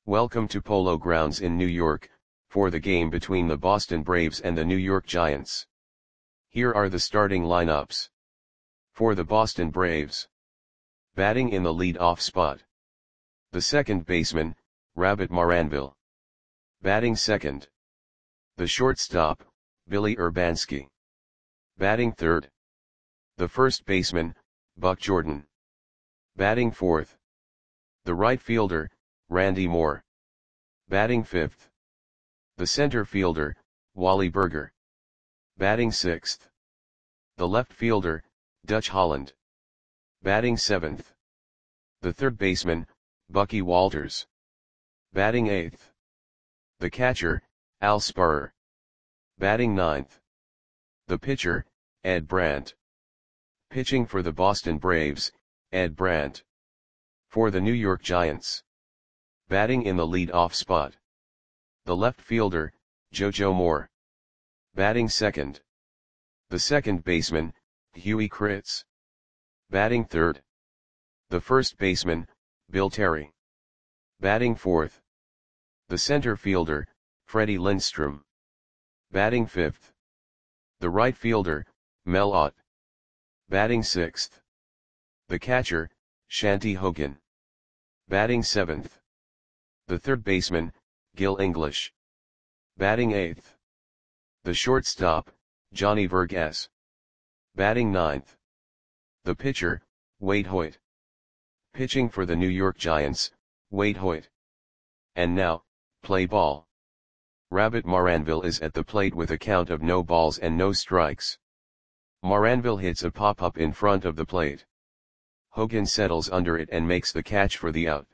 Welcome to Polo Grounds in New York, for the game between the Boston Braves and the New York Giants. Here are the starting lineups. For the Boston Braves. Batting in the lead-off spot. The second baseman, Rabbit Maranville. Batting second. The shortstop, Billy Urbanski. Batting third. The first baseman, Buck Jordan. Batting fourth. The right fielder, Randy Moore. Batting fifth. The center fielder, Wally Burger. Batting sixth. The left fielder, Dutch Holland. Batting seventh. The third baseman, Bucky Walters. Batting eighth. The catcher, Al Spurrier. Batting ninth. The pitcher, Ed Brandt. Pitching for the Boston Braves, Ed Brandt. For the New York Giants. Batting in the lead-off spot. The left fielder, JoJo Moore. Batting second. The second baseman, Huey Kritz. Batting third. The first baseman, Bill Terry. Batting fourth. The center fielder, Freddie Lindstrom. Batting fifth. The right fielder, Mel Ott. Batting sixth. The catcher, Shanty Hogan. Batting seventh. The third baseman, Gil English. Batting eighth. The shortstop, Johnny Vergas. Batting ninth. The pitcher, Wade Hoyt. Pitching for the New York Giants, Wade Hoyt. And now, play ball. Rabbit Maranville is at the plate with a count of no balls and no strikes. Maranville hits a pop-up in front of the plate. Hogan settles under it and makes the catch for the out.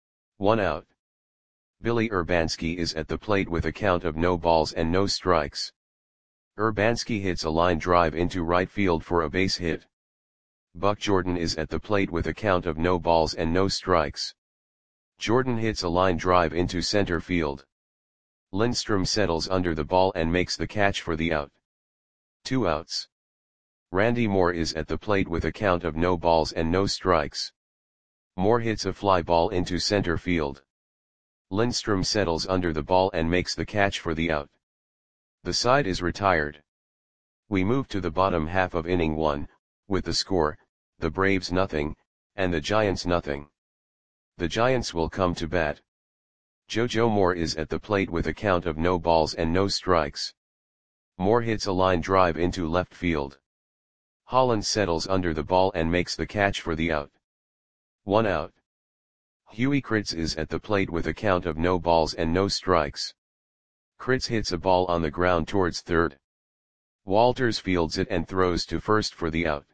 1 out. Billy Urbanski is at the plate with a count of no balls and no strikes. Urbanski hits a line drive into right field for a base hit. Buck Jordan is at the plate with a count of no balls and no strikes. Jordan hits a line drive into center field. Lindstrom settles under the ball and makes the catch for the out. 2 outs. Randy Moore is at the plate with a count of no balls and no strikes. Moore hits a fly ball into center field. Lindstrom settles under the ball and makes the catch for the out. The side is retired. We move to the bottom half of inning 1, with the score, the Braves nothing, and the Giants nothing. The Giants will come to bat. JoJo Moore is at the plate with a count of no balls and no strikes. Moore hits a line drive into left field. Holland settles under the ball and makes the catch for the out. 1 out. Huey Kritz is at the plate with a count of no balls and no strikes. Kritz hits a ball on the ground towards third. Walters fields it and throws to first for the out.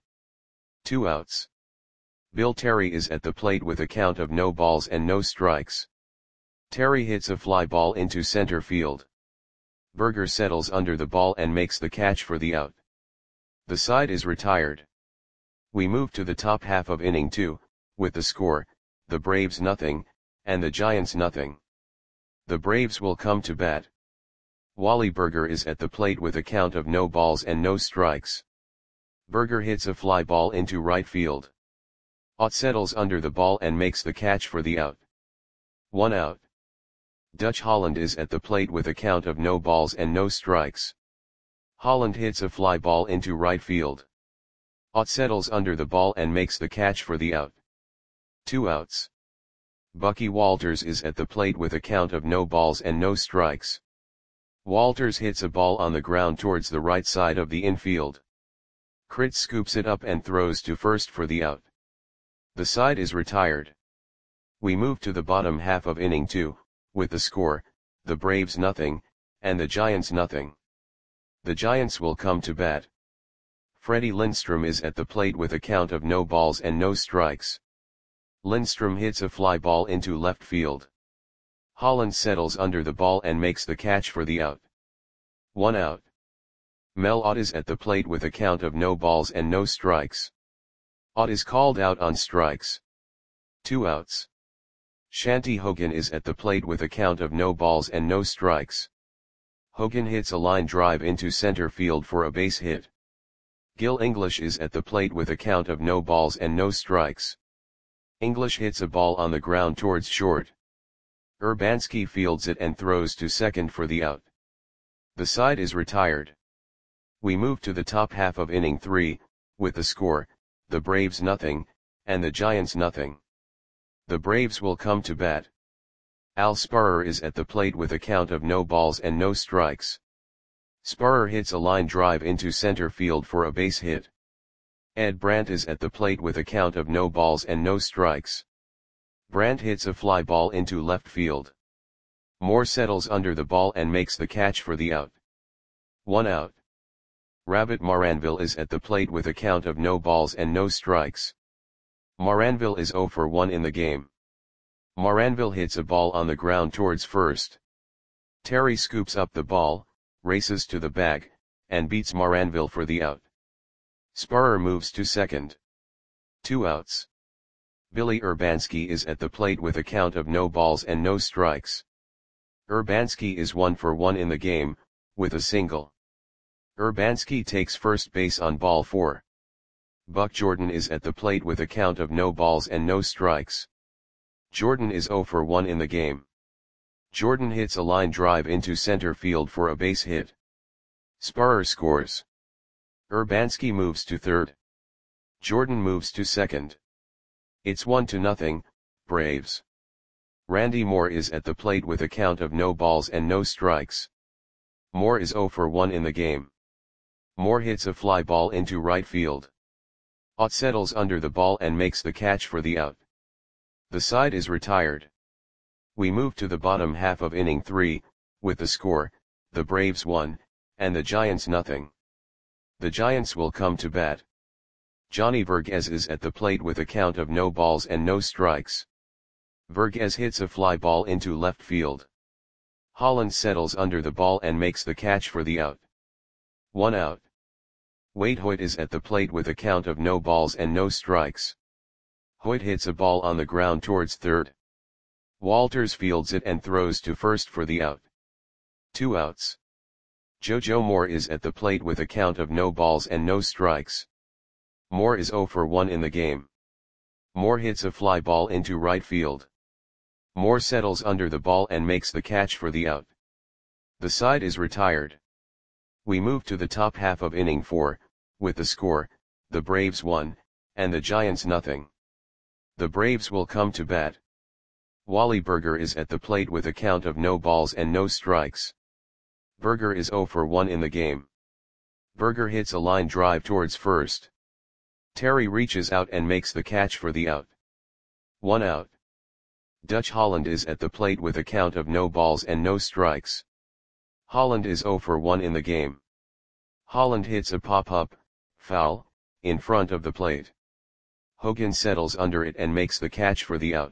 2 outs. Bill Terry is at the plate with a count of no balls and no strikes. Terry hits a fly ball into center field. Burger settles under the ball and makes the catch for the out. The side is retired. We move to the top half of inning 2, with the score, the Braves nothing, and the Giants nothing. The Braves will come to bat. Wally Burger is at the plate with a count of no balls and no strikes. Burger hits a fly ball into right field. Ott settles under the ball and makes the catch for the out. 1 out. Dutch Holland is at the plate with a count of no balls and no strikes. Holland hits a fly ball into right field. Ott settles under the ball and makes the catch for the out. 2 outs. Bucky Walters is at the plate with a count of no balls and no strikes. Walters hits a ball on the ground towards the right side of the infield. Kritz scoops it up and throws to first for the out. The side is retired. We move to the bottom half of inning 2, with the score, the Braves nothing, and the Giants nothing. The Giants will come to bat. Freddie Lindstrom is at the plate with a count of no balls and no strikes. Lindstrom hits a fly ball into left field. Holland settles under the ball and makes the catch for the out. 1 out. Mel Ott is at the plate with a count of no balls and no strikes. Ott is called out on strikes. 2 outs. Shanty Hogan is at the plate with a count of no balls and no strikes. Hogan hits a line drive into center field for a base hit. Gil English is at the plate with a count of no balls and no strikes. English hits a ball on the ground towards short. Urbanski fields it and throws to second for the out. The side is retired. We move to the top half of inning 3, with the score, the Braves nothing, and the Giants nothing. The Braves will come to bat. Al Sparrer is at the plate with a count of no balls and no strikes. Sparrer hits a line drive into center field for a base hit. Ed Brandt is at the plate with a count of no balls and no strikes. Brandt hits a fly ball into left field. Moore settles under the ball and makes the catch for the out. 1 out. Rabbit Maranville is at the plate with a count of no balls and no strikes. Maranville is 0 for 1 in the game. Maranville hits a ball on the ground towards first. Terry scoops up the ball, races to the bag, and beats Maranville for the out. Sparrer moves to second. 2 outs. Billy Urbanski is at the plate with a count of no balls and no strikes. Urbanski is 1 for 1 in the game, with a single. Urbanski takes first base on ball 4. Buck Jordan is at the plate with a count of no balls and no strikes. Jordan is 0 for 1 in the game. Jordan hits a line drive into center field for a base hit. Sparrer scores. Urbanski moves to third. Jordan moves to second. It's 1-0, Braves. Randy Moore is at the plate with a count of no balls and no strikes. Moore is 0 for 1 in the game. Moore hits a fly ball into right field. Ott settles under the ball and makes the catch for the out. The side is retired. We move to the bottom half of inning 3, with the score, the Braves 1, and the Giants nothing. The Giants will come to bat. Johnny Verghese is at the plate with a count of no balls and no strikes. Verghese hits a fly ball into left field. Holland settles under the ball and makes the catch for the out. 1 out. Wade Hoyt is at the plate with a count of no balls and no strikes. Hoyt hits a ball on the ground towards third. Walters fields it and throws to first for the out. 2 outs. JoJo Moore is at the plate with a count of no balls and no strikes. Moore is 0 for 1 in the game. Moore hits a fly ball into right field. Moore settles under the ball and makes the catch for the out. The side is retired. We move to the top half of inning 4, with the score, the Braves 1, and the Giants nothing. The Braves will come to bat. Wally Berger is at the plate with a count of no balls and no strikes. Berger is 0 for 1 in the game. Berger hits a line drive towards first. Terry reaches out and makes the catch for the out. 1 out. Dutch Holland is at the plate with a count of no balls and no strikes. Holland is 0 for 1 in the game. Holland hits a pop-up, foul, in front of the plate. Hogan settles under it and makes the catch for the out.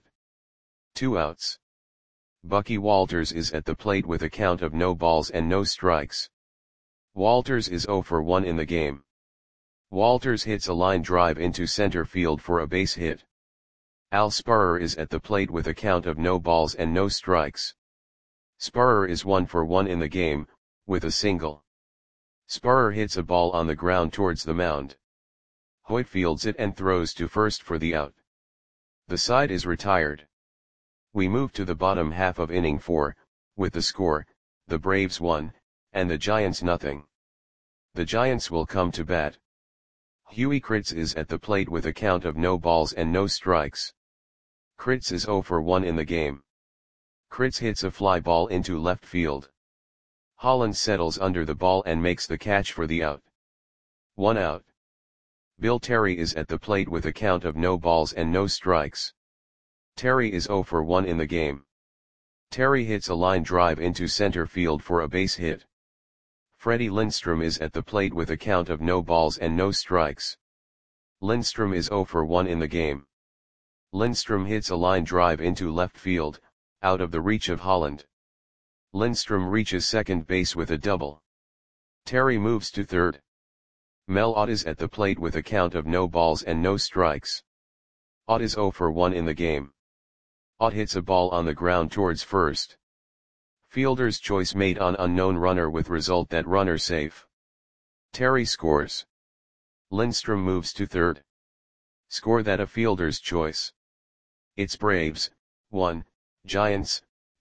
2 outs. Bucky Walters is at the plate with a count of no balls and no strikes. Walters is 0 for 1 in the game. Walters hits a line drive into center field for a base hit. Al Sparrer is at the plate with a count of no balls and no strikes. Sparrer is 1 for 1 in the game, with a single. Sparrer hits a ball on the ground towards the mound. Hoyt fields it and throws to first for the out. The side is retired. We move to the bottom half of inning 4, with the score, the Braves 1, and the Giants nothing. The Giants will come to bat. Huey Kritz is at the plate with a count of no balls and no strikes. Kritz is 0 for 1 in the game. Kritz hits a fly ball into left field. Holland settles under the ball and makes the catch for the out. 1 out. Bill Terry is at the plate with a count of no balls and no strikes. Terry is 0 for 1 in the game. Terry hits a line drive into center field for a base hit. Freddie Lindstrom is at the plate with a count of no balls and no strikes. Lindstrom is 0 for 1 in the game. Lindstrom hits a line drive into left field, out of the reach of Holland. Lindstrom reaches second base with a double. Terry moves to third. Mel Ott is at the plate with a count of no balls and no strikes. Ott is 0 for 1 in the game. Ott hits a ball on the ground towards first. Fielder's choice made on unknown runner with result that runner safe. Terry scores. Lindstrom moves to third. Score that a fielder's choice. It's Braves, 1, Giants,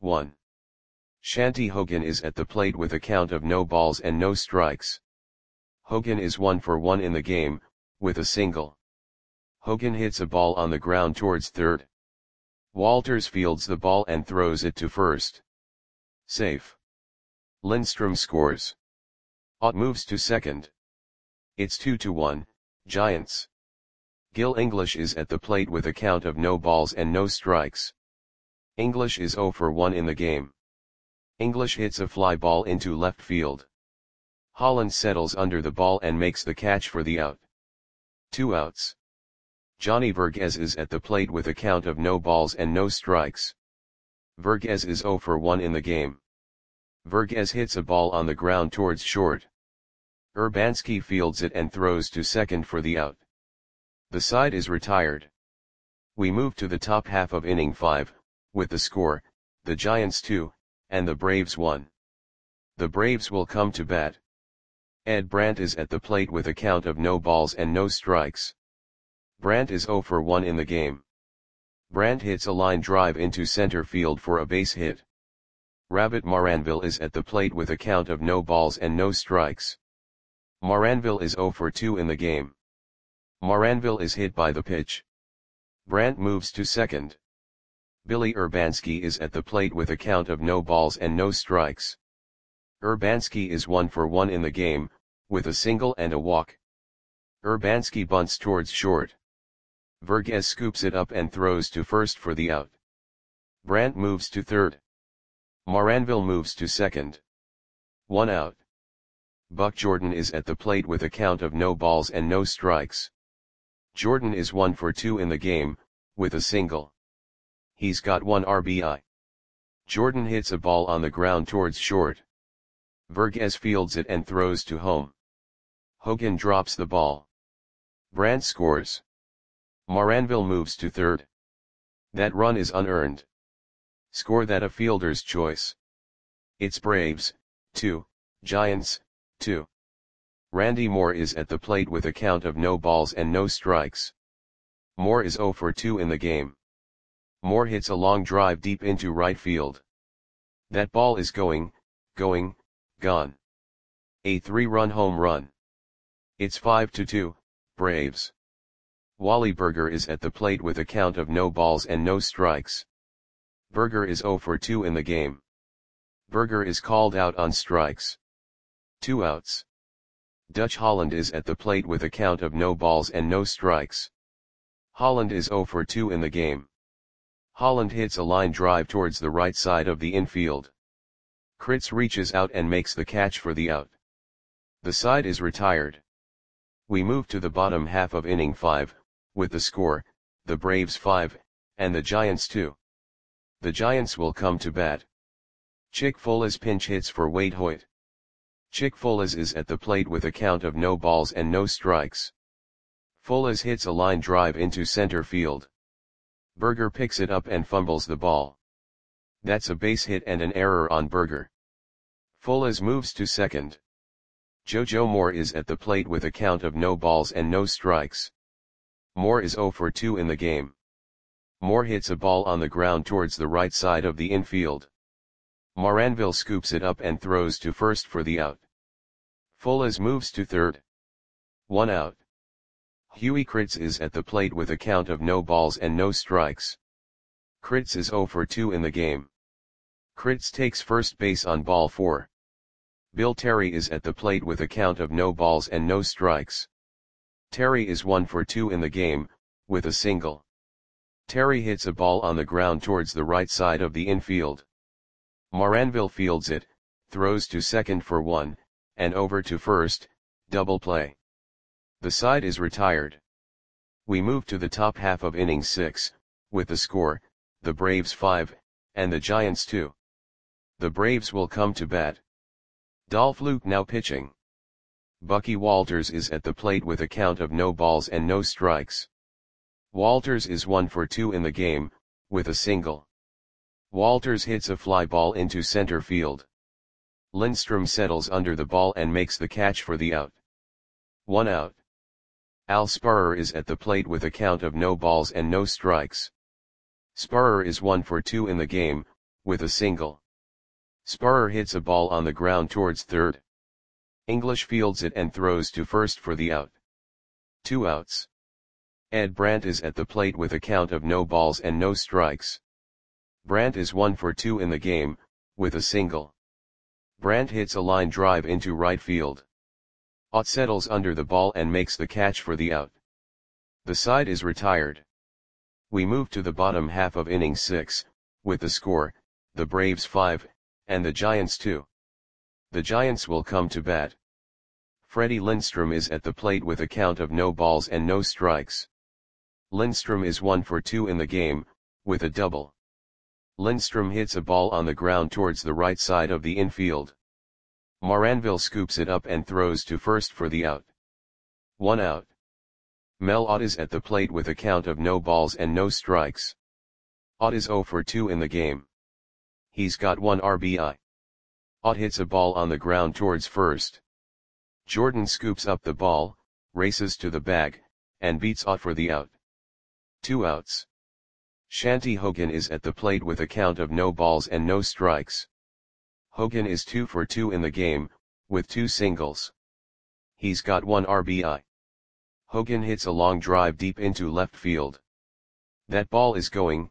1. Shanti Hogan is at the plate with a count of no balls and no strikes. Hogan is 1 for 1 in the game, with a single. Hogan hits a ball on the ground towards third. Walters fields the ball and throws it to first. Safe. Lindstrom scores. Ott moves to second. It's 2-1, Giants. Gil English is at the plate with a count of no balls and no strikes. English is 0 for 1 in the game. English hits a fly ball into left field. Holland settles under the ball and makes the catch for the out. 2 outs. Johnny Verghese is at the plate with a count of no balls and no strikes. Verghese is 0 for 1 in the game. Verghese hits a ball on the ground towards short. Urbanski fields it and throws to second for the out. The side is retired. We move to the top half of inning 5, with the score, the Giants 2, and the Braves 1. The Braves will come to bat. Ed Brandt is at the plate with a count of no balls and no strikes. Brandt is 0 for 1 in the game. Brandt hits a line drive into center field for a base hit. Rabbit Maranville is at the plate with a count of no balls and no strikes. Maranville is 0 for 2 in the game. Maranville is hit by the pitch. Brandt moves to second. Billy Urbanski is at the plate with a count of no balls and no strikes. Urbanski is 1 for 1 in the game, with a single and a walk. Urbanski bunts towards short. Verghese scoops it up and throws to first for the out. Brandt moves to third. Maranville moves to second. 1 out. Buck Jordan is at the plate with a count of no balls and no strikes. Jordan is 1 for 2 in the game, with a single. He's got 1 RBI. Jordan hits a ball on the ground towards short. Verghese fields it and throws to home. Hogan drops the ball. Brandt scores. Maranville moves to third. That run is unearned. Score that a fielder's choice. It's Braves, 2, Giants, 2. Randy Moore is at the plate with a count of no balls and no strikes. Moore is 0 for 2 in the game. Moore hits a long drive deep into right field. That ball is gone. A 3-run home run. It's 5-2, Braves. Wally Berger is at the plate with a count of no balls and no strikes. Berger is 0 for 2 in the game. Berger is called out on strikes. 2 outs. Dutch Holland is at the plate with a count of no balls and no strikes. Holland is 0 for 2 in the game. Holland hits a line drive towards the right side of the infield. Kritz reaches out and makes the catch for the out. The side is retired. We move to the bottom half of inning 5, with the score, the Braves 5, and the Giants 2. The Giants will come to bat. Chick Folas pinch hits for Wade Hoyt. Chick Folas is at the plate with a count of no balls and no strikes. Folas hits a line drive into center field. Berger picks it up and fumbles the ball. That's a base hit and an error on Berger. Folas moves to second. JoJo Moore is at the plate with a count of no balls and no strikes. Moore is 0 for 2 in the game. Moore hits a ball on the ground towards the right side of the infield. Maranville scoops it up and throws to first for the out. Folas moves to third. 1 out. Huey Kritz is at the plate with a count of no balls and no strikes. Kritz is 0 for 2 in the game. Kritz takes first base on ball 4. Bill Terry is at the plate with a count of no balls and no strikes. Terry is 1 for 2 in the game, with a single. Terry hits a ball on the ground towards the right side of the infield. Maranville fields it, throws to second for 1, and over to first, double play. The side is retired. We move to the top half of inning 6, with the score, the Braves 5, and the Giants 2. The Braves will come to bat. Dolph Luke now pitching. Bucky Walters is at the plate with a count of no balls and no strikes. Walters is 1 for 2 in the game, with a single. Walters hits a fly ball into center field. Lindstrom settles under the ball and makes the catch for the out. 1 out. Al Sparrer is at the plate with a count of no balls and no strikes. Sparrer is 1 for 2 in the game, with a single. Sparrer hits a ball on the ground towards third. English fields it and throws to first for the out. 2 outs. Ed Brandt is at the plate with a count of no balls and no strikes. Brandt is 1 for 2 in the game, with a single. Brandt hits a line drive into right field. Ott settles under the ball and makes the catch for the out. The side is retired. We move to the bottom half of inning 6, with the score, the Braves 5, and the Giants 2. The Giants will come to bat. Freddie Lindstrom is at the plate with a count of no balls and no strikes. Lindstrom is 1 for 2 in the game, with a double. Lindstrom hits a ball on the ground towards the right side of the infield. Moranville scoops it up and throws to first for the out. 1 out. Mel Ott is at the plate with a count of no balls and no strikes. Ott is 0 for 2 in the game. He's got 1 RBI. Ott hits a ball on the ground towards first. Jordan scoops up the ball, races to the bag, and beats Ott for the out. 2 outs. Shanty Hogan is at the plate with a count of no balls and no strikes. Hogan is 2 for 2 in the game, with 2 singles. He's got 1 RBI. Hogan hits a long drive deep into left field. That ball is gone.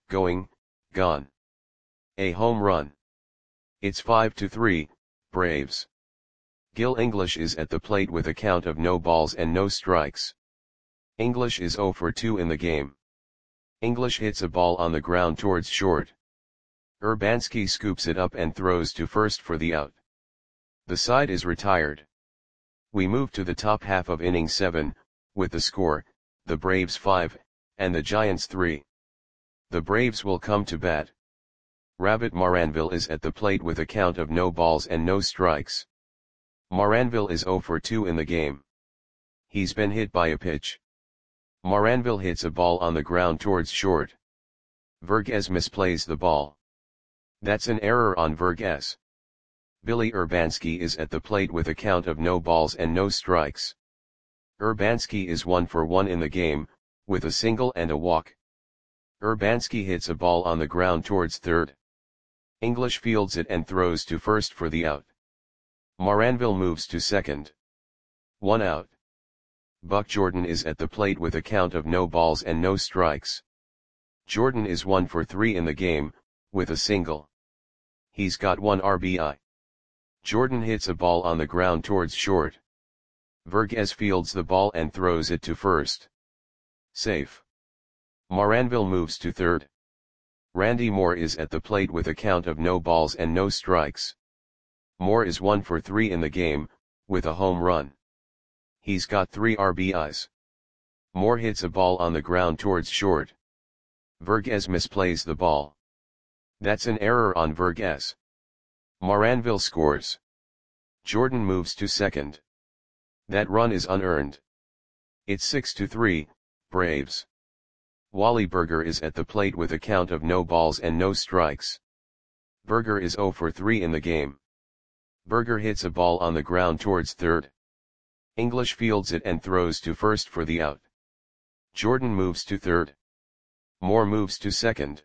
A home run. It's 5-3, Braves. Gil English is at the plate with a count of no balls and no strikes. English is 0 for 2 in the game. English hits a ball on the ground towards short. Urbanski scoops it up and throws to first for the out. The side is retired. We move to the top half of inning 7, with the score, the Braves 5, and the Giants 3. The Braves will come to bat. Rabbit Moranville is at the plate with a count of no balls and no strikes. Moranville is 0 for 2 in the game. He's been hit by a pitch. Moranville hits a ball on the ground towards short. Vergez misplays the ball. That's an error on Vergez. Billy Urbanski is at the plate with a count of no balls and no strikes. Urbanski is 1 for 1 in the game, with a single and a walk. Urbanski hits a ball on the ground towards third. English fields it and throws to first for the out. Moranville moves to second. 1 out. Buck Jordan is at the plate with a count of no balls and no strikes. Jordan is 1 for 3 in the game, with a single. He's got 1 RBI. Jordan hits a ball on the ground towards short. Vergez fields the ball and throws it to first. Safe. Moranville moves to third. Randy Moore is at the plate with a count of no balls and no strikes. Moore is 1 for 3 in the game, with a home run. He's got 3 RBIs. Moore hits a ball on the ground towards short. Vergez misplays the ball. That's an error on Vergez. Moranville scores. Jordan moves to second. That run is unearned. It's 6-3, Braves. Wally Berger is at the plate with a count of no balls and no strikes. Berger is 0 for 3 in the game. Berger hits a ball on the ground towards third. English fields it and throws to first for the out. Jordan moves to third. Moore moves to second.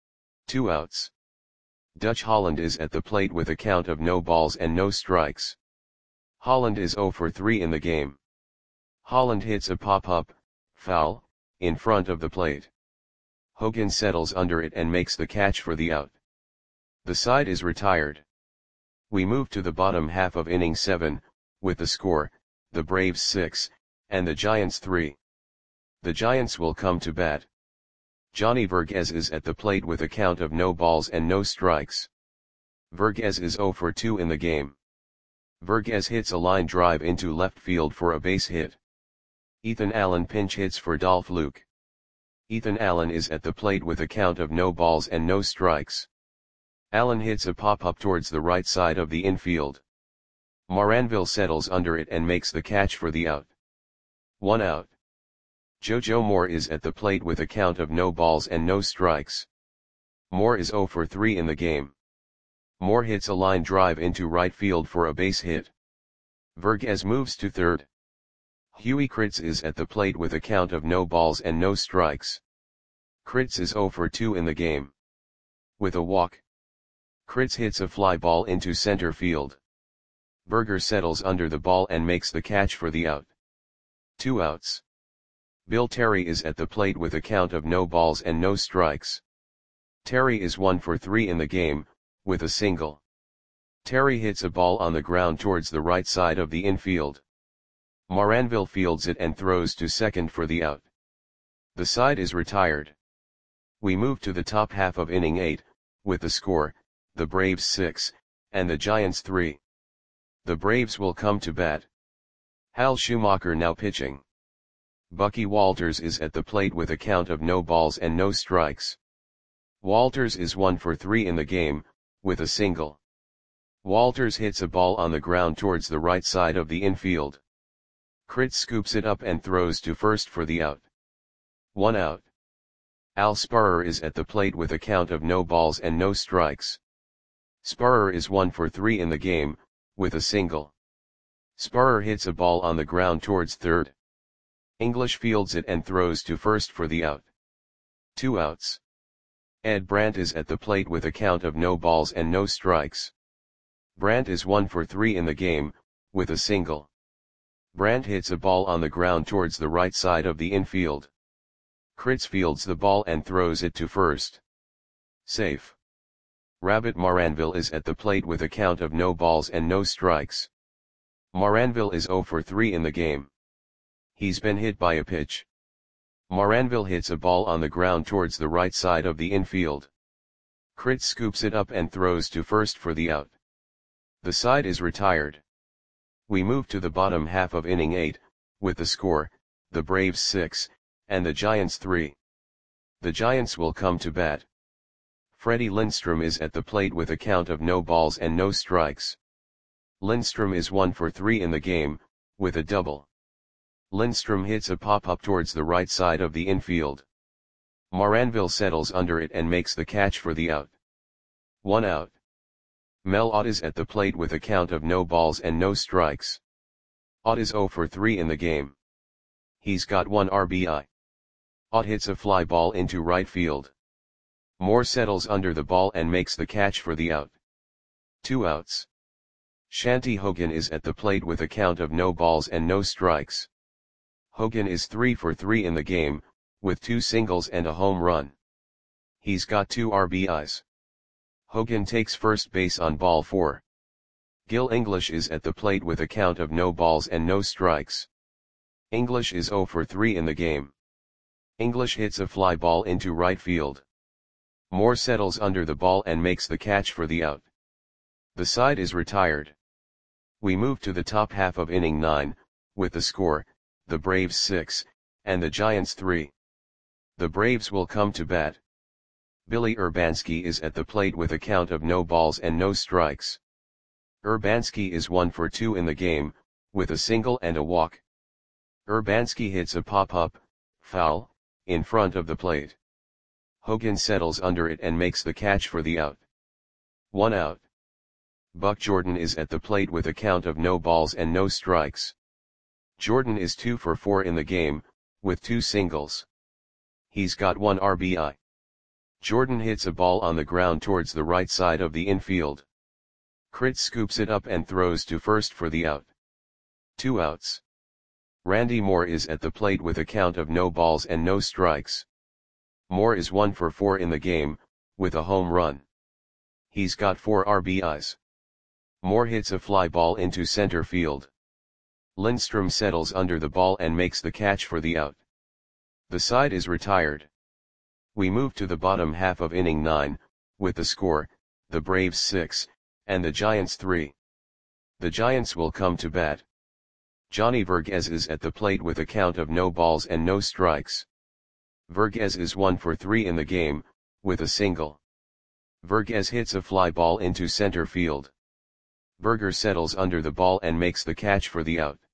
2 outs. Dutch Holland is at the plate with a count of no balls and no strikes. Holland is 0 for 3 in the game. Holland hits a pop-up, foul, in front of the plate. Hogan settles under it and makes the catch for the out. The side is retired. We move to the bottom half of inning 7, with the score, the Braves 6, and the Giants 3. The Giants will come to bat. Johnny Vergez is at the plate with a count of no balls and no strikes. Vergez is 0 for 2 in the game. Vergez hits a line drive into left field for a base hit. Ethan Allen pinch hits for Dolph Luke. Ethan Allen is at the plate with a count of no balls and no strikes. Allen hits a pop-up towards the right side of the infield. Moranville settles under it and makes the catch for the out. 1 out. JoJo Moore is at the plate with a count of no balls and no strikes. Moore is 0 for 3 in the game. Moore hits a line drive into right field for a base hit. Vergez moves to third. Huey Kritz is at the plate with a count of no balls and no strikes. Kritz is 0 for 2 in the game. With a walk, Kritz hits a fly ball into center field. Berger settles under the ball and makes the catch for the out. 2 outs. Bill Terry is at the plate with a count of no balls and no strikes. Terry is 1 for 3 in the game, with a single. Terry hits a ball on the ground towards the right side of the infield. Moranville fields it and throws to second for the out. The side is retired. We move to the top half of inning 8, with the score, the Braves 6, and the Giants 3. The Braves will come to bat. Hal Schumacher now pitching. Bucky Walters is at the plate with a count of no balls and no strikes. Walters is 1 for 3 in the game, with a single. Walters hits a ball on the ground towards the right side of the infield. Kritz scoops it up and throws to first for the out. 1 out. Al Sparrer is at the plate with a count of no balls and no strikes. Sparrer is 1 for 3 in the game, with a single. Sparrer hits a ball on the ground towards third. English fields it and throws to first for the out. 2 outs. Ed Brandt is at the plate with a count of no balls and no strikes. Brandt is 1 for 3 in the game, with a single. Brandt hits a ball on the ground towards the right side of the infield. Kritz fields the ball and throws it to first. Safe. Rabbit Moranville is at the plate with a count of no balls and no strikes. Moranville is 0 for 3 in the game. He's been hit by a pitch. Moranville hits a ball on the ground towards the right side of the infield. Kritz scoops it up and throws to first for the out. The side is retired. We move to the bottom half of inning 8, with the score, the Braves 6, and the Giants 3. The Giants will come to bat. Freddie Lindstrom is at the plate with a count of no balls and no strikes. Lindstrom is 1 for 3 in the game, with a double. Lindstrom hits a pop-up towards the right side of the infield. Moranville settles under it and makes the catch for the out. 1 out. Mel Ott is at the plate with a count of no balls and no strikes. Ott is 0 for 3 in the game. He's got 1 RBI. Ott hits a fly ball into right field. Moore settles under the ball and makes the catch for the out. 2 outs. Shanty Hogan is at the plate with a count of no balls and no strikes. Hogan is 3 for 3 in the game, with 2 singles and a home run. He's got 2 RBIs. Hogan takes first base on ball 4. Gil English is at the plate with a count of no balls and no strikes. English is 0 for 3 in the game. English hits a fly ball into right field. Moore settles under the ball and makes the catch for the out. The side is retired. We move to the top half of inning 9, with the score, the Braves 6, and the Giants 3. The Braves will come to bat. Billy Urbanski is at the plate with a count of no balls and no strikes. Urbanski is 1 for 2 in the game, with a single and a walk. Urbanski hits a pop-up, foul, in front of the plate. Hogan settles under it and makes the catch for the out. 1 out. Buck Jordan is at the plate with a count of no balls and no strikes. Jordan is 2 for 4 in the game, with 2 singles. He's got 1 RBI. Jordan hits a ball on the ground towards the right side of the infield. Kritz scoops it up and throws to first for the out. 2 outs. Randy Moore is at the plate with a count of no balls and no strikes. Moore is 1 for 4 in the game, with a home run. He's got 4 RBIs. Moore hits a fly ball into center field. Lindstrom settles under the ball and makes the catch for the out. The side is retired. We move to the bottom half of inning 9, with the score, the Braves 6, and the Giants 3. The Giants will come to bat. Johnny Verghese is at the plate with a count of no balls and no strikes. Verghese is 1 for 3 in the game, with a single. Verghese hits a fly ball into center field. Berger settles under the ball and makes the catch for the out.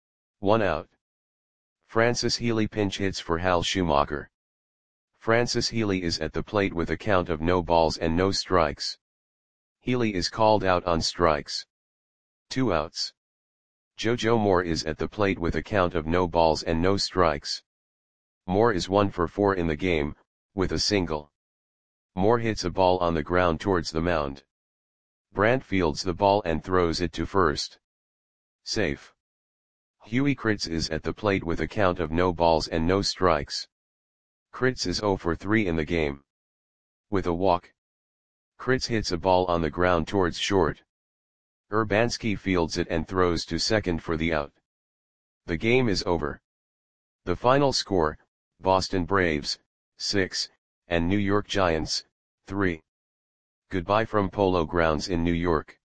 1 out. Francis Healy pinch hits for Hal Schumacher. Francis Healy is at the plate with a count of no balls and no strikes. Healy is called out on strikes. 2 outs. JoJo Moore is at the plate with a count of no balls and no strikes. Moore is 1 for 4 in the game, with a single. Moore hits a ball on the ground towards the mound. Brandt fields the ball and throws it to first. Safe. Huey Kritz is at the plate with a count of no balls and no strikes. Kritz is 0 for 3 in the game. With a walk, Kritz hits a ball on the ground towards short. Urbanski fields it and throws to second for the out. The game is over. The final score, Boston Braves, 6, and New York Giants, 3. Goodbye from Polo Grounds in New York.